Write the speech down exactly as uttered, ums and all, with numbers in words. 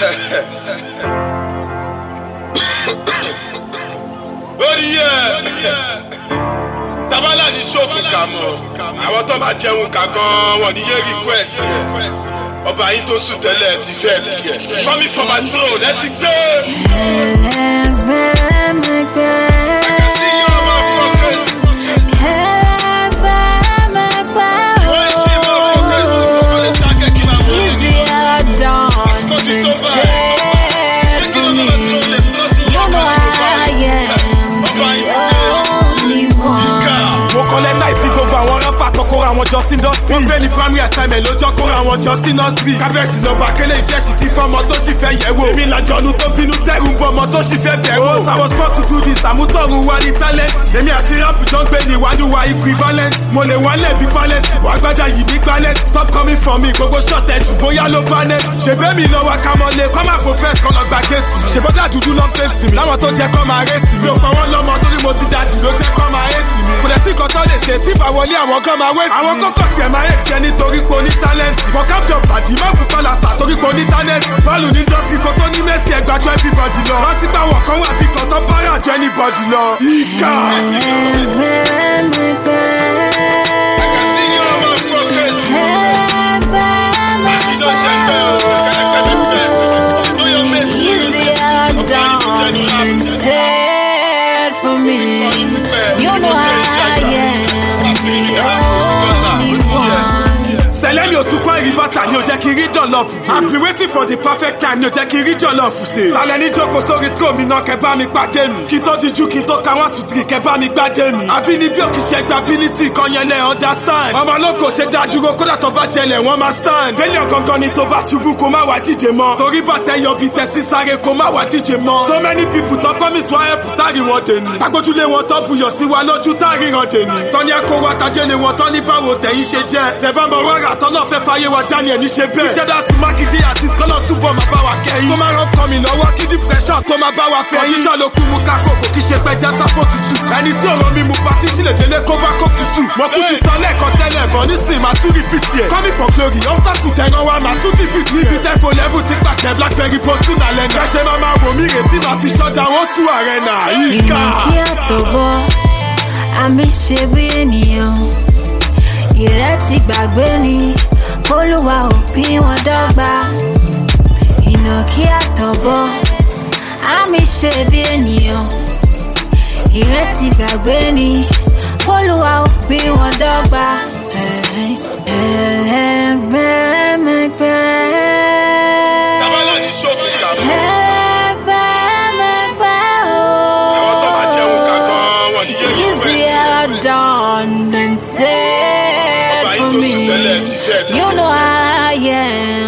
Lórí ẹ̀ Tabala ní ṣókì kà mọ́ àwọn tó máa jẹun kà gan wọn ní yé request yẹ ọba yìí tó sùn tẹ́lẹ̀ ti fẹ́ tiẹ̀ coming from my throne ẹ ti gbé. Àwọn Justin Dusty wọ́n fẹ́ ní primary assignment lójọ́ kóra àwọn Justin Dusty kábẹ́ẹ̀sì lọ́ba akélé ìjẹ́sì ti fọ́mọ tó sì fẹ́ yẹ̀wò èmi làjọ̀nù tó bínú tẹ́rù ń bọ́mọ tó sì fẹ́ bẹ̀rù I was born to do this àmútọ̀run wa ní talent èmi àti rap jọ ń gbé ní ìwádìí wa equivalent mo lè wálẹ̀ bí balance wàá gbájà yìí ní gbalẹ̀ stop coming for me gbogbo short edge bóyá ló bá net ṣèbẹ́ mi lọ́wọ́ kamọ́lé kọ́ máa profess kọ́ lọ gba kéésì ṣèbọ́jà dúdú lọ́ pèsè mi láwọn tó jẹ́ kọ́ máa rétí mi ò pọ̀ wọ́n lọ́mọ torí mo ti dájú ló jẹ́ kọ́ máa rétí mi kò dẹ̀ sí nǹkan tó lè ṣe tí ìbáwọlé àwọn kan máa wé àwọn kókò tiẹ̀ máa yẹ jẹ́ nítorí pé oní talent bọ̀kájọ bàdí má fún pálásà torí pé oní talent bọ́ọ̀lù ní dọ́sí kó tó ní mẹ́sì ẹgbàjọ everybody lọ rántí báwọ̀ kan wà bí kan tó báyà jọ anybody lọ. ìkà. Selemi Osukwa Iribata ni ó jẹ́ kí rí jollof. I've been waiting for the perfect time ni ó jẹ́ kí rí jollof ṣe. Talẹ̀ ní jókòó sórí tró mi náà kẹ́ bá mi pàdé mi. Kí tó dijú kí tó ka one two three kẹ́ bá mi gbádé mi. Àbínibí ò kì í ṣe gbability kan yẹn lẹ́ understand. Ọmọ olóko ṣe dá dúró kódà tó bá jẹlẹ̀ wọ́n máa stand. Failure gangan ni tó bá ṣubú kó má wá díje mọ́. Torí bàtẹ́ yọ bí tẹ́tí sáré kó má wá díje mọ́. So many people tó promise wọ́n help táàrí wọn dèní. Tagbójúlé wọn tó buyọ̀ sí wa lójú táàrí wọn dèní. Tọ́ni ẹ̀kọ́ wa tajẹ́lé wọn tọ́ ní báwo tẹ̀yìn ṣe jẹ́. Tẹ̀bá mọ̀ wọ́n rà tọ́nà fẹ́ fáyé wa Daniel ní ṣe bẹ́ẹ̀. Iṣẹ́ dá sí Mákindé àti kọ́nà túbọ̀ máa bá wa kẹ́yìn. Tó máa rán kọ́ mi lọ́wọ́ kí depression tó máa bá wa fẹ́ yín. Kọ́ndíṣọ́ ló kú mu ká kòkò kí ṣe pẹ́ jẹ́ sáfò tutù. Ẹni tí ọ̀rọ̀ mi mú patí sílẹ̀ délé kó bá kó tutù. Mo kú ti sọ lẹ́ẹ̀kan tẹ́lẹ̀ bọ̀ nísìnyí máa tún repeat yẹ. Coming for glory, ọ̀sán tún tẹ̀ràn wa máa tún defeat. Níbi tẹ́fò level ti pàṣẹ Blackberry Fortune alẹ́ náà. Ṣé máa máa wò mí retí máa fi ṣọ́jà wọ́n tú arena yìí ká. Ìnàkí àtọ̀bọ̀, àmì ṣe bí ènìyàn. Ìrètí gbàgbé ni. Olúwa ò pín wọn dọ́gba. Ìnàkí àtọ̀bọ̀ àmì ṣe bí ènìyàn. Ìrètí gbàgbé ni Olúwa ò pín wọn dọ́gba. Tabala ní ṣókì kà mọ́ àwọn tó máa jẹun kà gan wọn ní yé request done and said for me. You know I am.